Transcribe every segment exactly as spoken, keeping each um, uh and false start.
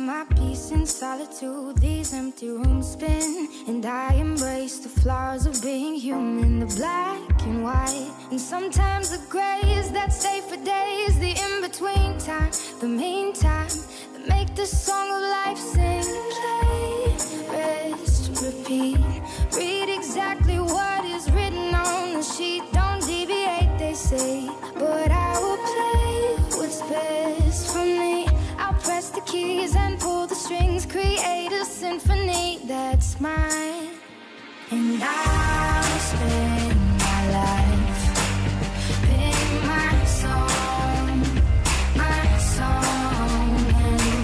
my peace in solitude. These empty rooms spin, and I embrace the flaws of being human. The black and white, and sometimes the grays that stay for days. The in-between time, the meantime, that make the song of life sing. Play, rest, repeat. Read exactly what is written on the sheet. Don't deviate, they say, but I will play what's best for me. I'll press the keys and pull the strings, create a symphony that's mine. And I'll spend my life in my song, my song. And the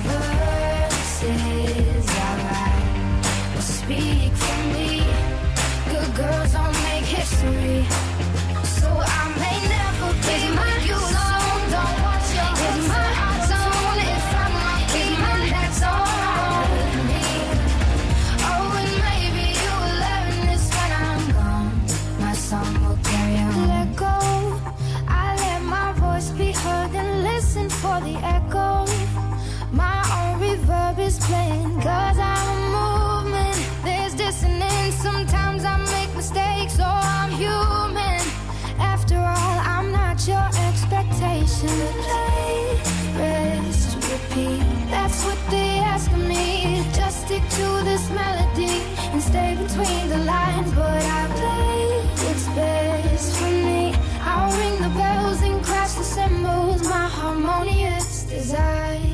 verses I write will speak for me. Good girls don't make history, so I may never be my you alone. Don't watch your hit my heart zone. If I'm not even, that's all with me. Oh, and maybe you will learn this when I'm gone. My song will carry on. Let go, I let my voice be heard and listen for the echo. My own reverb is playing, cause I'm a movement. There's dissonance, sometimes I make mistakes, oh, I'm human. After all, I'm not your expectation. Play, rest, repeat. That's what they ask of me. Just stick to this melody and stay between the lines. But I play what's best for me. I'll ring the bells and crash the cymbals, my harmonious design.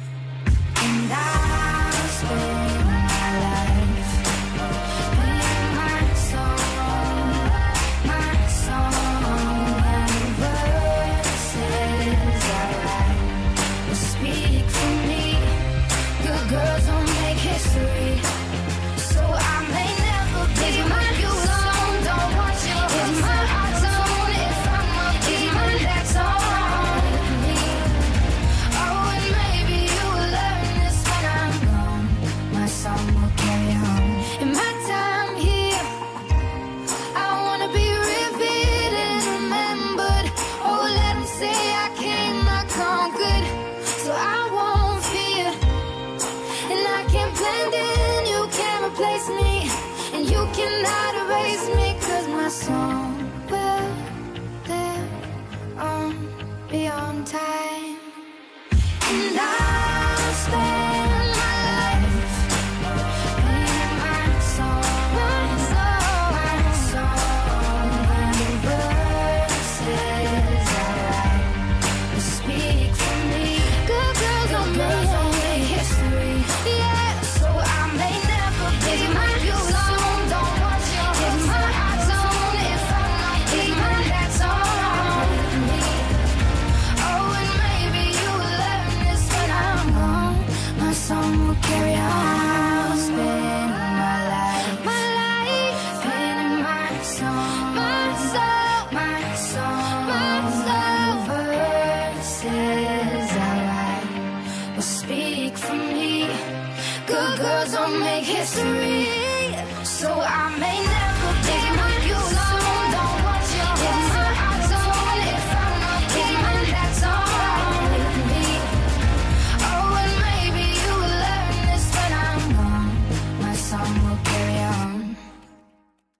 And I'll spend my life in my song, my song. And verses I write will speak for me. Good girls don't make history, so I may never be my you alone. Don't want you in my heart zone. If I'm not even, that's all with me. Oh, and maybe you will learn this when I'm gone. My song will carry on. In my time here, I wanna be revered and remembered. Oh, let them say I came, I conquered, so I won't fear. And I can't blend in, you can't replace me, and you cannot erase me, cause my song will live on beyond time. And I'll spend my life in my song, my song, my song. And the verses I write will speak for me. Good girls don't make history, yeah, so I may never be my you alone. Don't want you in my heart zone. If I'm not even, that's all with me. Oh, and maybe you will learn this when I'm gone. My song will carry on. I'll spend my life, my life in my song, my song, my song, my song. Verses I write will speak for me. Good girls don't make history,